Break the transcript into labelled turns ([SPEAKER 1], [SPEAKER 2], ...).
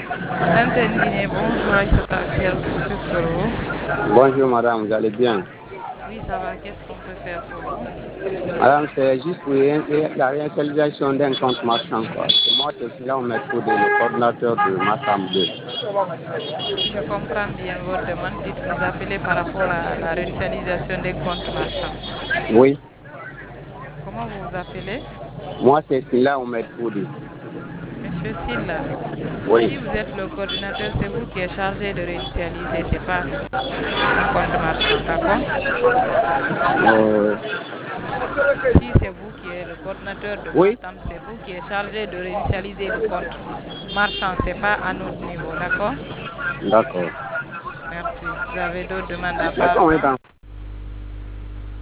[SPEAKER 1] Antenne Guinée, bonjour Aïssata Diallo sur Soro.
[SPEAKER 2] Bonjour madame, vous allez bien?
[SPEAKER 1] Oui, ça va, qu'est-ce qu'on peut faire pour vous?
[SPEAKER 2] Madame, c'est juste pour la réinitialisation d'un compte marchand, quoi. C'est moi qui suis là, on m'a trouvé le coordinateur de Massam 2.
[SPEAKER 1] Si je comprends bien votre demande, dites vous appelez par rapport à la réinitialisation des comptes marchands.
[SPEAKER 2] Oui,
[SPEAKER 1] Comment vous vous appelez?
[SPEAKER 2] moi c'est là, on m'a trouvé.
[SPEAKER 1] Monsieur Silla.
[SPEAKER 2] Oui.
[SPEAKER 1] Si vous êtes le coordinateur, c'est vous qui êtes chargé de réinitialiser, c'est pas un compte marchand, d'accord?
[SPEAKER 2] Euh,
[SPEAKER 1] Si c'est vous qui êtes le coordinateur de
[SPEAKER 2] oui,
[SPEAKER 1] Matam, c'est vous qui êtes chargé de réinitialiser le compte marchand, c'est pas à notre niveau, d'accord?
[SPEAKER 2] d'accord.
[SPEAKER 1] Merci. Vous avez d'autres demandes à
[SPEAKER 2] Est-ce
[SPEAKER 1] part
[SPEAKER 2] qu'on est
[SPEAKER 1] ça?
[SPEAKER 2] en